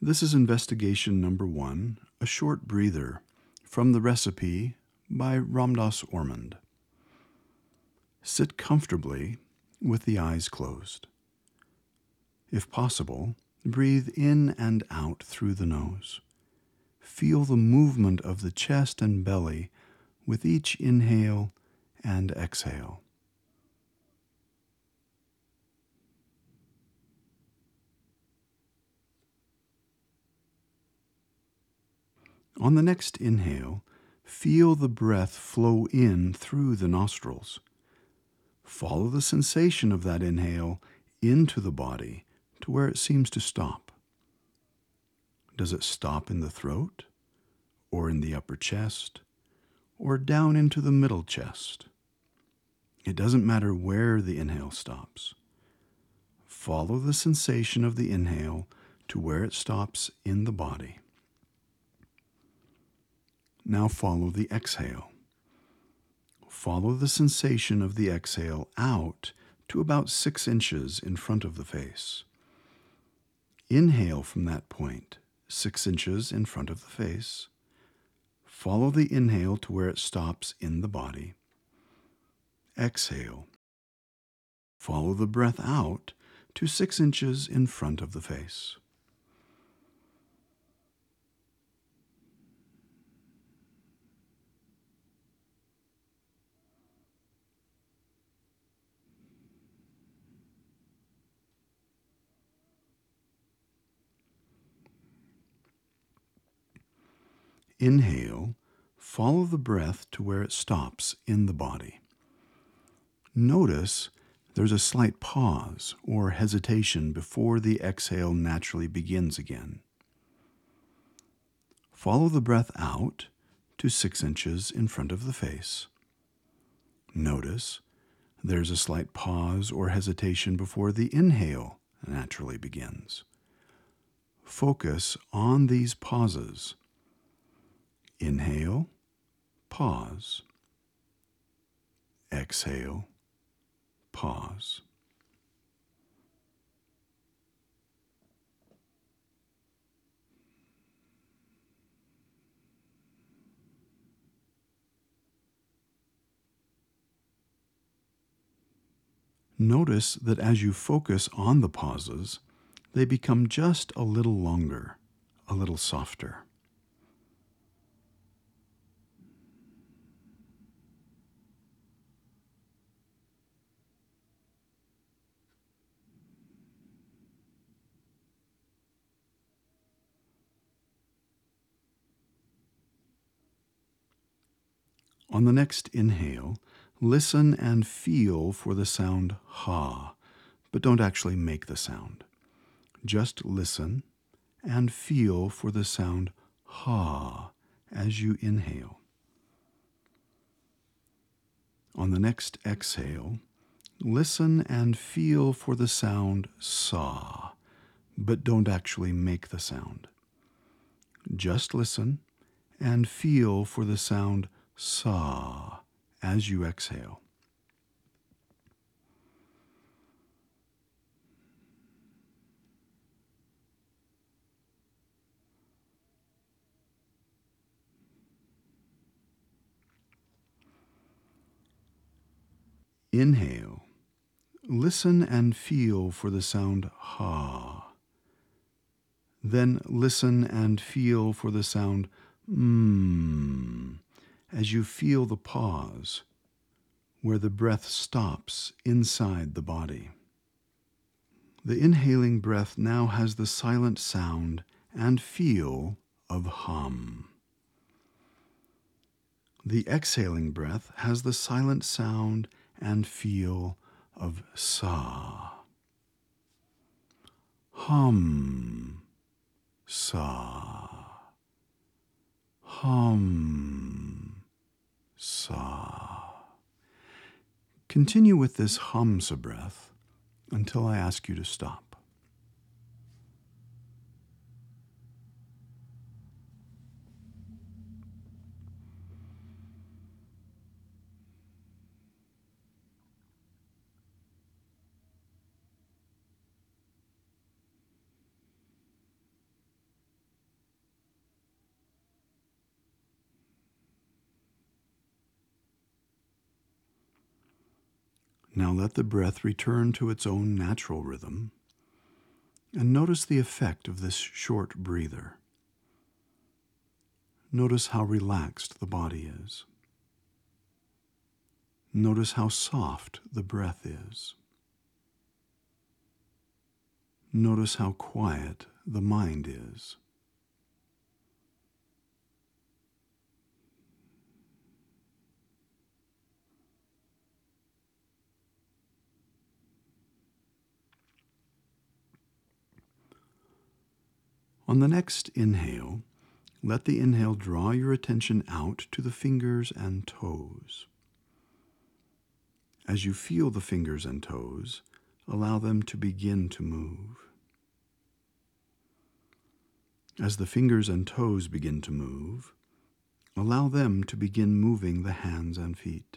This is investigation number 1, a short breather, from the recipe by Ramdas Ormond. Sit comfortably with the eyes closed. If possible, breathe in and out through the nose. Feel the movement of the chest and belly with each inhale and exhale. On the next inhale, feel the breath flow in through the nostrils. Follow the sensation of that inhale into the body to where it seems to stop. Does it stop in the throat, or in the upper chest, or down into the middle chest? It doesn't matter where the inhale stops. Follow the sensation of the inhale to where it stops in the body. Now follow the exhale. Follow the sensation of the exhale out to about 6 inches in front of the face. Inhale from that point, 6 inches in front of the face. Follow the inhale to where it stops in the body. Exhale. Follow the breath out to 6 inches in front of the face. Inhale, follow the breath to where it stops in the body. Notice there's a slight pause or hesitation before the exhale naturally begins again. Follow the breath out to 6 inches in front of the face. Notice there's a slight pause or hesitation before the inhale naturally begins. Focus on these pauses. Inhale, pause. Exhale, pause. Notice that as you focus on the pauses, they become just a little longer, a little softer. On the next inhale, listen and feel for the sound ha, but don't actually make the sound. Just listen and feel for the sound ha as you inhale. On the next exhale, listen and feel for the sound sa, but don't actually make the sound. Just listen and feel for the sound sa as you exhale. Inhale. Listen and feel for the sound ha. Then listen and feel for the sound as you feel the pause where the breath stops inside the body. The inhaling breath now has the silent sound and feel of hum. The exhaling breath has the silent sound and feel of sa. Hum, sa. Hum, sa. Continue with this hum-sa breath until I ask you to stop. Now let the breath return to its own natural rhythm, and notice the effect of this short breather. Notice how relaxed the body is. Notice how soft the breath is. Notice how quiet the mind is. On the next inhale, let the inhale draw your attention out to the fingers and toes. As you feel the fingers and toes, allow them to begin to move. As the fingers and toes begin to move, allow them to begin moving the hands and feet.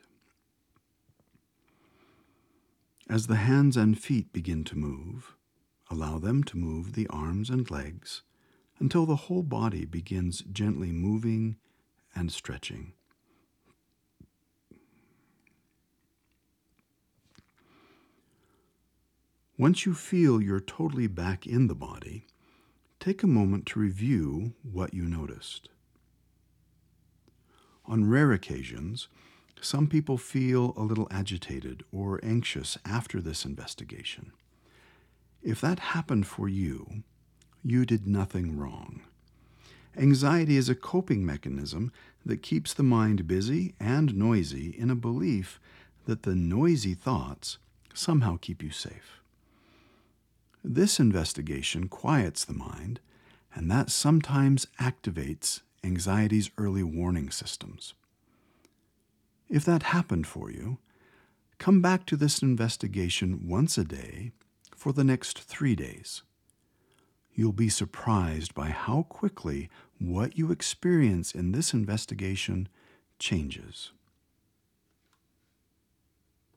As the hands and feet begin to move, allow them to move the arms and legs until the whole body begins gently moving and stretching. Once you feel you're totally back in the body, take a moment to review what you noticed. On rare occasions, some people feel a little agitated or anxious after this investigation. If that happened for you, you did nothing wrong. Anxiety is a coping mechanism that keeps the mind busy and noisy in a belief that the noisy thoughts somehow keep you safe. This investigation quiets the mind, and that sometimes activates anxiety's early warning systems. If that happened for you, come back to this investigation once a day for the next 3 days. You'll be surprised by how quickly what you experience in this investigation changes.